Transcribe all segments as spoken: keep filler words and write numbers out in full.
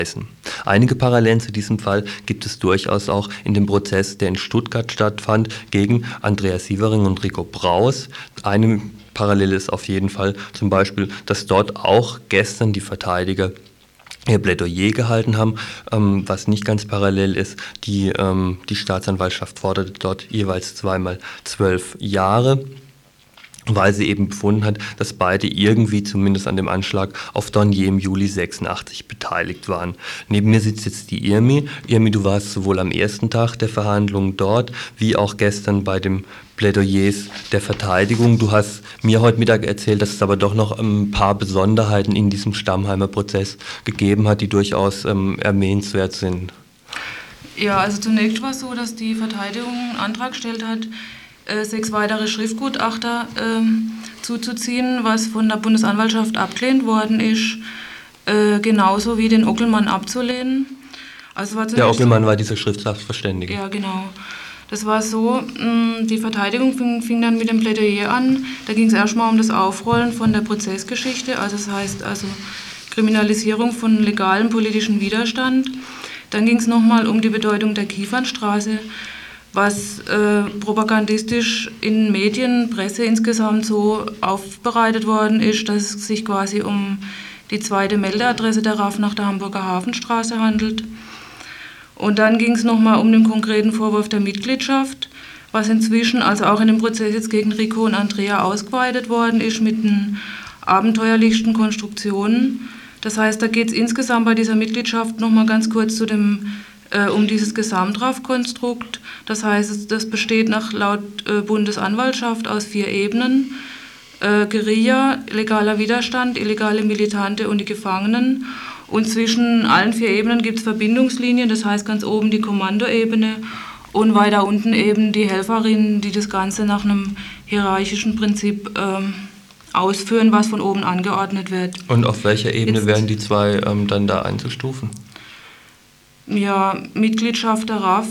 Einige Parallelen zu diesem Fall gibt es durchaus auch in dem Prozess, der in Stuttgart stattfand, gegen Andreas Sievering und Rico Braus. Eine Parallele ist auf jeden Fall zum Beispiel, dass dort auch gestern die Verteidiger ihr Plädoyer gehalten haben, ähm, was nicht ganz parallel ist. Die, ähm, die Staatsanwaltschaft forderte dort jeweils zweimal zwölf Jahre, weil sie eben befunden hat, dass beide irgendwie zumindest an dem Anschlag auf Dornier im Juli sechsundachtzig beteiligt waren. Neben mir sitzt jetzt die Irmi. Irmi, du warst sowohl am ersten Tag der Verhandlungen dort, wie auch gestern bei dem Plädoyers der Verteidigung. Du hast mir heute Mittag erzählt, dass es aber doch noch ein paar Besonderheiten in diesem Stammheimer Prozess gegeben hat, die durchaus ähm, erwähnenswert sind. Ja, also zunächst war es so, dass die Verteidigung einen Antrag gestellt hat, äh, sechs weitere Schriftgutachter äh, zuzuziehen, was von der Bundesanwaltschaft abgelehnt worden ist, äh, genauso wie den Ockelmann abzulehnen. Also war der Ockelmann war dieser Schriftssachverständige. Ja, genau. Das war so, mh, die Verteidigung fing, fing dann mit dem Plädoyer an. Da ging es erstmal um das Aufrollen von der Prozessgeschichte, also das heißt also Kriminalisierung von legalem politischen Widerstand. Dann ging es nochmal um die Bedeutung der Kiefernstraße, was äh, propagandistisch in Medien, Presse insgesamt so aufbereitet worden ist, dass es sich quasi um die zweite Meldeadresse der R A F nach der Hamburger Hafenstraße handelt. Und dann ging es nochmal um den konkreten Vorwurf der Mitgliedschaft, was inzwischen, also auch in dem Prozess jetzt gegen Rico und Andrea ausgeweitet worden ist mit den abenteuerlichsten Konstruktionen. Das heißt, da geht es insgesamt bei dieser Mitgliedschaft nochmal ganz kurz zu dem, äh, um dieses Gesamtstrafkonstrukt. Das heißt, das besteht nach laut äh, Bundesanwaltschaft aus vier Ebenen. Äh, Guerilla, legaler Widerstand, illegale Militante und die Gefangenen. Und zwischen allen vier Ebenen gibt es Verbindungslinien, das heißt ganz oben die Kommandoebene und weiter unten eben die Helferinnen, die das Ganze nach einem hierarchischen Prinzip ähm, ausführen, was von oben angeordnet wird. Und auf welcher Ebene Jetzt, wären die zwei ähm, dann da einzustufen? Ja, Mitgliedschaft der R A F,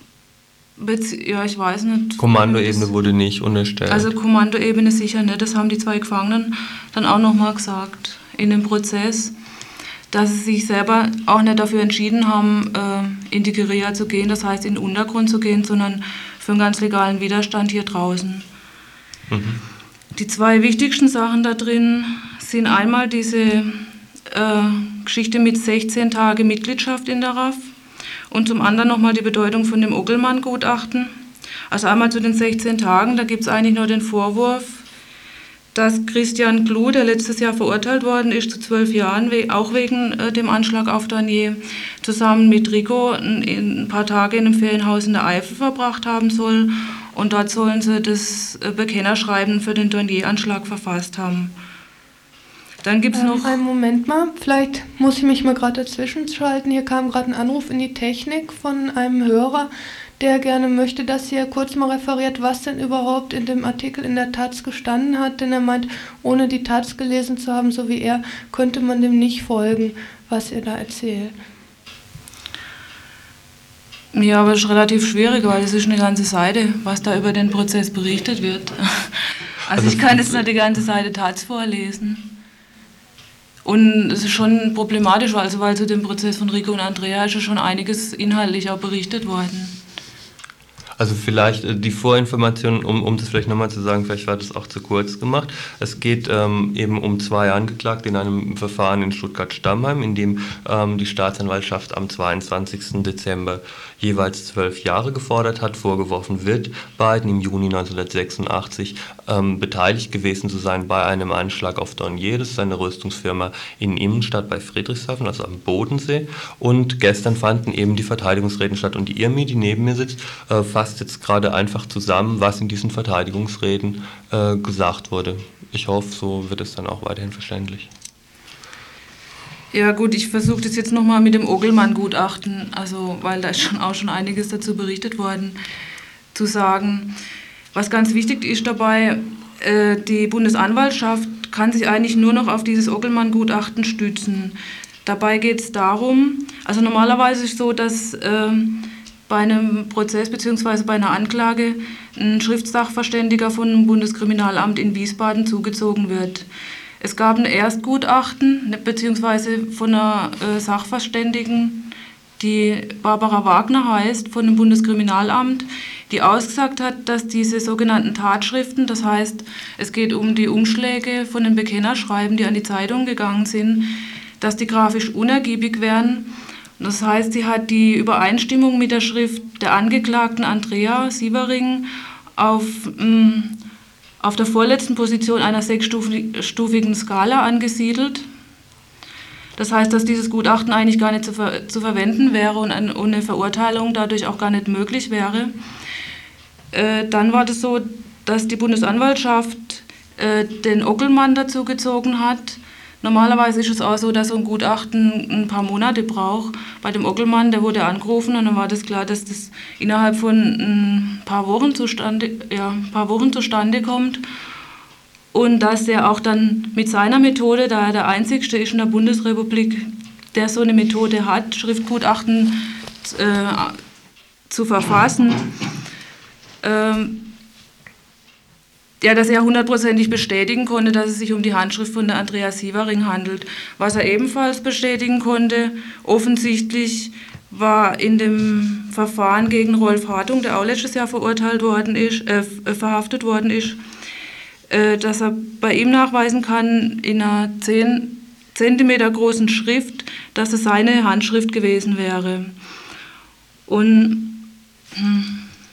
ja, ich weiß nicht. Kommandoebene wurde nicht unterstellt. Also Kommandoebene sicher nicht, das haben die zwei Gefangenen dann auch nochmal gesagt in dem Prozess, dass sie sich selber auch nicht dafür entschieden haben, äh, in die Guerilla zu gehen, das heißt in den Untergrund zu gehen, sondern für einen ganz legalen Widerstand hier draußen. Mhm. Die zwei wichtigsten Sachen da drin sind einmal diese äh, Geschichte mit sechzehn Tage Mitgliedschaft in der R A F und zum anderen nochmal die Bedeutung von dem Ockelmann-Gutachten. Also einmal zu den sechzehn Tagen, da gibt es eigentlich nur den Vorwurf, dass Christian Kluh, der letztes Jahr verurteilt worden ist zu zwölf Jahren, auch wegen äh, dem Anschlag auf Dornier, zusammen mit Rico ein, ein paar Tage in einem Ferienhaus in der Eifel verbracht haben soll. Und dort sollen sie das äh, Bekennerschreiben für den Dornier-Anschlag verfasst haben. Dann gibt's ähm, noch... Einen Moment mal, vielleicht muss ich mich mal gerade dazwischen schalten. Hier kam gerade ein Anruf in die Technik von einem Hörer, der gerne möchte, dass hier kurz mal referiert, was denn überhaupt in dem Artikel in der Taz gestanden hat, denn er meint, ohne die Taz gelesen zu haben, so wie er, könnte man dem nicht folgen, was er da erzählt. Ja, aber es ist relativ schwierig, weil es ist eine ganze Seite, was da über den Prozess berichtet wird. Also ich kann jetzt nicht die ganze Seite Taz vorlesen. Und es ist schon problematisch, also weil zu dem Prozess von Rico und Andrea ist ja schon einiges inhaltlich auch berichtet worden. Also vielleicht äh, die Vorinformation, um, um das vielleicht nochmal zu sagen, vielleicht war das auch zu kurz gemacht. Es geht ähm, eben um zwei Angeklagte in einem Verfahren in Stuttgart-Stammheim, in dem ähm, die Staatsanwaltschaft am zweiundzwanzigsten Dezember jeweils zwölf Jahre gefordert hat. Vorgeworfen wird beiden im Juni neunzehnhundertsechsundachtzig ähm, beteiligt gewesen zu sein bei einem Anschlag auf Dornier, das ist eine Rüstungsfirma in Immenstadt bei Friedrichshafen, also am Bodensee. Und gestern fanden eben die Verteidigungsreden statt. Und die Irmi, die neben mir sitzt, äh, fasst jetzt gerade einfach zusammen, was in diesen Verteidigungsreden äh, gesagt wurde. Ich hoffe, so wird es dann auch weiterhin verständlich. Ja gut, ich versuche das jetzt nochmal mit dem Ockelmann-Gutachten, also weil da ist schon auch schon einiges dazu berichtet worden, zu sagen. Was ganz wichtig ist dabei, äh, die Bundesanwaltschaft kann sich eigentlich nur noch auf dieses Ockelmann-Gutachten stützen. Dabei geht es darum, also normalerweise ist es so, dass äh, bei einem Prozess bzw. bei einer Anklage ein Schriftsachverständiger von einem Bundeskriminalamt in Wiesbaden zugezogen wird. Es gab ein Erstgutachten, beziehungsweise von einer äh, Sachverständigen, die Barbara Wagner heißt, von dem Bundeskriminalamt, die ausgesagt hat, dass diese sogenannten Tatschriften, das heißt, es geht um die Umschläge von den Bekennerschreiben, die an die Zeitung gegangen sind, dass die grafisch unergiebig wären. Das heißt, sie hat die Übereinstimmung mit der Schrift der Angeklagten Andrea Sievering auf, mh, auf der vorletzten Position einer sechsstufigen Skala angesiedelt. Das heißt, dass dieses Gutachten eigentlich gar nicht zu, ver zu verwenden wäre und eine, und eine Verurteilung dadurch auch gar nicht möglich wäre. Äh, dann war das so, dass die Bundesanwaltschaft äh, den Ockelmann dazu gezogen hat. Normalerweise ist es auch so, dass so ein Gutachten ein paar Monate braucht. Bei dem Ockelmann, der wurde angerufen und dann war das klar, dass das innerhalb von ein paar Wochen zustande, ja, ein paar Wochen zustande kommt. Und dass er auch dann mit seiner Methode, da er der Einzigste ist in der Bundesrepublik, der so eine Methode hat, Schriftgutachten äh, zu verfassen, ähm, ja, dass er hundertprozentig bestätigen konnte, dass es sich um die Handschrift von der Andrea Sievering handelt. Was er ebenfalls bestätigen konnte, offensichtlich war in dem Verfahren gegen Rolf Hartung, der auch letztes Jahr verurteilt worden ist, äh, verhaftet worden ist, äh, dass er bei ihm nachweisen kann, in einer zehn Zentimeter großen Schrift, dass es seine Handschrift gewesen wäre. Und hm,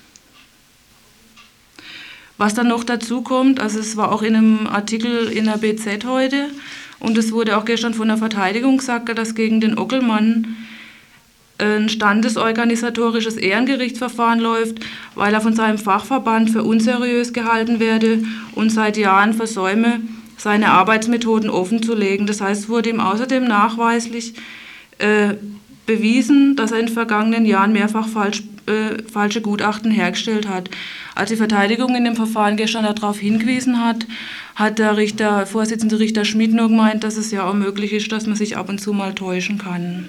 was dann noch dazu kommt, also es war auch in einem Artikel in der B Z heute und es wurde auch gestern von der Verteidigung gesagt, dass gegen den Ockelmann ein standesorganisatorisches Ehrengerichtsverfahren läuft, weil er von seinem Fachverband für unseriös gehalten werde und seit Jahren versäume, seine Arbeitsmethoden offenzulegen. Das heißt, es wurde ihm außerdem nachweislich äh, bewiesen, dass er in den vergangenen Jahren mehrfach falsch, äh, falsche Gutachten hergestellt hat. Als die Verteidigung in dem Verfahren gestern darauf hingewiesen hat, hat der Richter, Vorsitzende Richter Schmidt nur gemeint, dass es ja auch möglich ist, dass man sich ab und zu mal täuschen kann.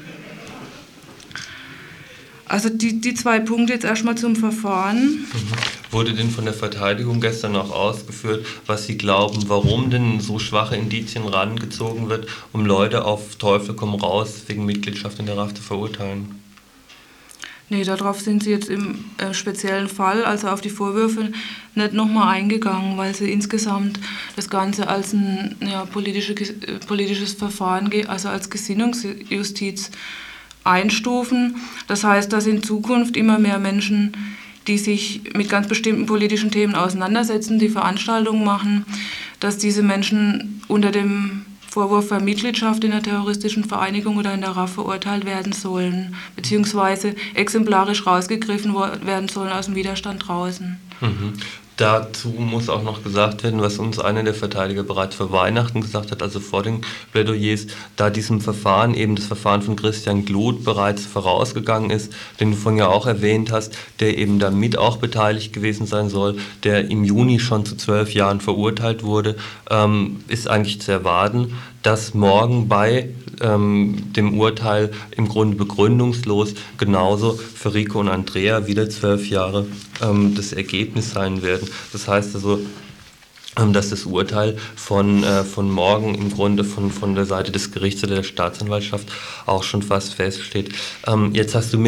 Also die, die zwei Punkte jetzt erstmal zum Verfahren. Mhm. Wurde denn von der Verteidigung gestern auch ausgeführt, was Sie glauben, warum denn so schwache Indizien rangezogen wird, um Leute auf Teufel komm raus wegen Mitgliedschaft in der R A F zu verurteilen? Nee, darauf sind Sie jetzt im äh, speziellen Fall, also auf die Vorwürfe, nicht nochmal eingegangen, weil Sie insgesamt das Ganze als ein ja, politische, äh, politisches Verfahren, also als Gesinnungsjustiz einstufen. Das heißt, dass in Zukunft immer mehr Menschen, die sich mit ganz bestimmten politischen Themen auseinandersetzen, die Veranstaltungen machen, dass diese Menschen unter dem Vorwurf der Mitgliedschaft in einer terroristischen Vereinigung oder in der R A F verurteilt werden sollen, beziehungsweise exemplarisch rausgegriffen werden sollen aus dem Widerstand draußen. Mhm. Dazu muss auch noch gesagt werden, was uns einer der Verteidiger bereits vor Weihnachten gesagt hat, also vor den Plädoyers, da diesem Verfahren eben das Verfahren von Christian Gloth bereits vorausgegangen ist, den du vorhin ja auch erwähnt hast, der eben damit auch beteiligt gewesen sein soll, der im Juni schon zu zwölf Jahren verurteilt wurde, ähm, ist eigentlich zu erwarten, dass morgen bei ähm, dem Urteil im Grunde begründungslos genauso für Rico und Andrea wieder zwölf Jahre ähm, das Ergebnis sein werden. Das heißt also, ähm, dass das Urteil von, äh, von morgen im Grunde von, von der Seite des Gerichts oder der Staatsanwaltschaft auch schon fast feststeht. Ähm, jetzt hast du mir